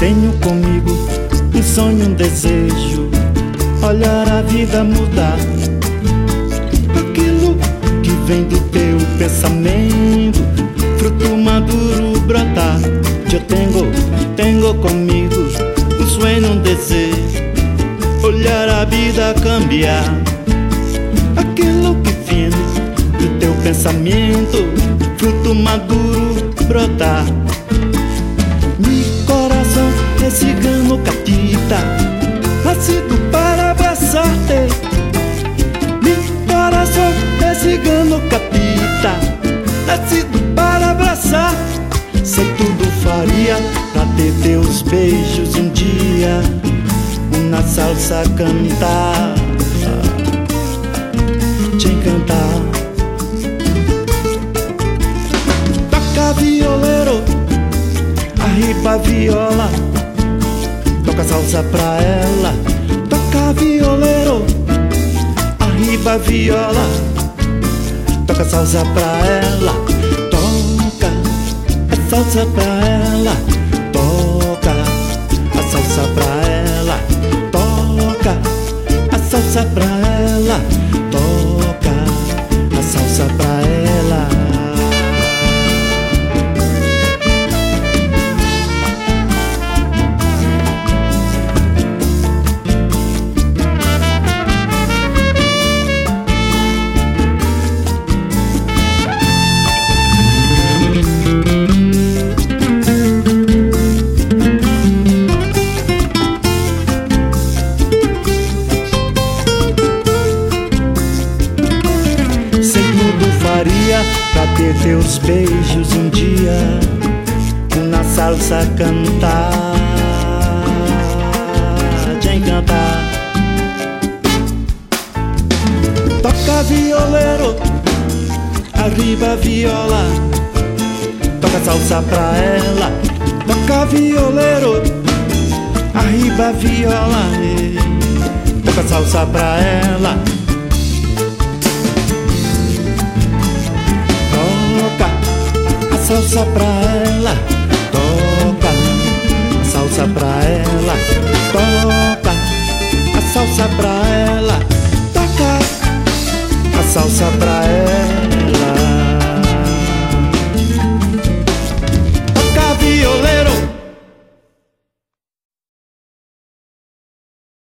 Tenho comigo um sonho, um desejo, olhar a vida mudar. Aquilo que vem do teu pensamento, fruto maduro brotar. Eu tenho comigo um sonho, um desejo, olhar a vida cambiar. Aquilo que vem do teu pensamento, fruto maduro brotar. Mi coração é cigano catita, nascido para abraçar-te. Mi coração é cigano catita, nascido para abraçar. Sei tudo faria pra ter teus beijos um dia, uma salsa cantar, te encantar. Toca violeiro, arriba a viola, toca salsa pra ela. Toca violeiro, arriba a viola, toca salsa pra ela. Toca a salsa pra ela, toca a salsa pra ela, toca a salsa pra ela, toca a salsa pra ela. Pra ter teus beijos um dia, uma salsa cantar, te encantar. Toca violeiro, arriba a viola, toca salsa pra ela. Toca violeiro, arriba a viola, toca salsa pra ela. Salsa pra ela, toca a salsa pra ela, toca a salsa pra ela, toca a salsa pra ela.